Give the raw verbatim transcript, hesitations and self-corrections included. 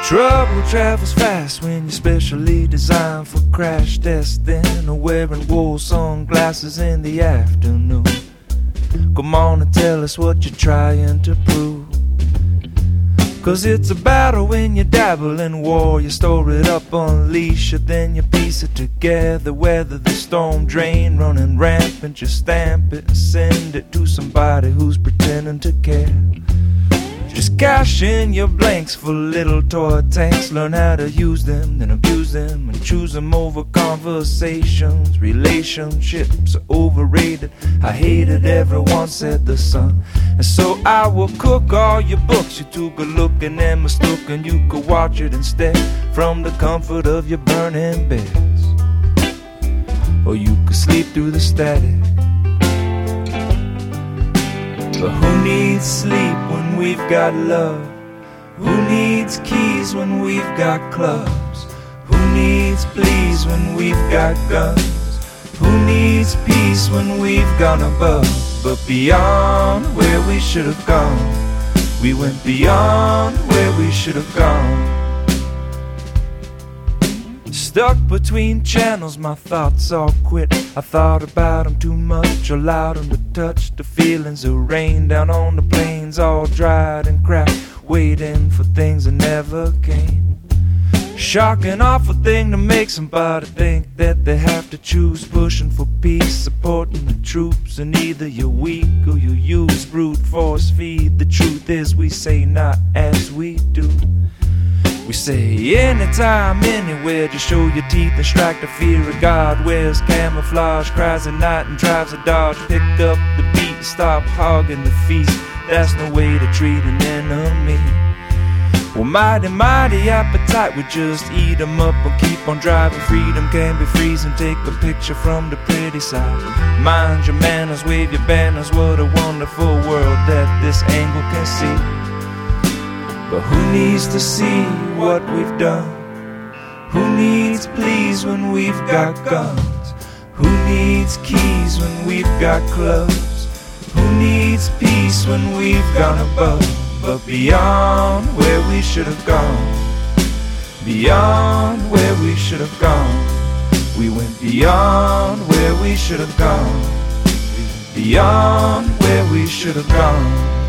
Trouble travels fast when you're specially designed for crash testing or wearing wool sunglasses in the afternoon. Come on and tell us what you're trying to prove. Cause it's a battle when you dabble in war. You store it up, unleash it, then you piece it together. Weather the storm drain, running rampant. Just stamp it and send it to somebody who's pretending to care. Just cash in your blanks for little toy tanks. Learn how to use them, then abuse them, and choose them over conversations. Relationships are overrated, I hate it, everyone said the sun. And so I will cook all your books. You took a look and then mistook, and you could watch it instead from the comfort of your burning beds. Or you could sleep through the static. But who needs sleep when we've got love? Who needs keys when we've got clubs? Who needs pleas when we've got guns? Who needs peace when we've gone above? But beyond where we should have gone, we went beyond where we should have gone. Stuck between channels, my thoughts all quit. I thought about them too much, allowed them to touch the feelings of rain down on the plains, all dried and cracked, waiting for things that never came. Shocking, awful thing to make somebody think that they have to choose. Pushing for peace, supporting the troops, and either you're weak or you use brute force feed. The truth is we say not as we do. We say anytime, anywhere, just show your teeth and strike the fear of God. Wears camouflage, cries at night and drives a Dodge. Pick up the beat, stop hogging the feast. That's no way to treat an enemy. Well, mighty, mighty appetite, we just eat them up and keep on driving. Freedom can be freezing, take a picture from the pretty side. Mind your manners, wave your banners, what a wonderful world that this angle can see. But who needs to see what we've done? Who needs pleas when we've got guns? Who needs keys when we've got clubs? Who needs peace when we've gone above? But beyond where we should have gone, beyond where we should have gone, we went beyond where we should have gone, beyond where we should have gone.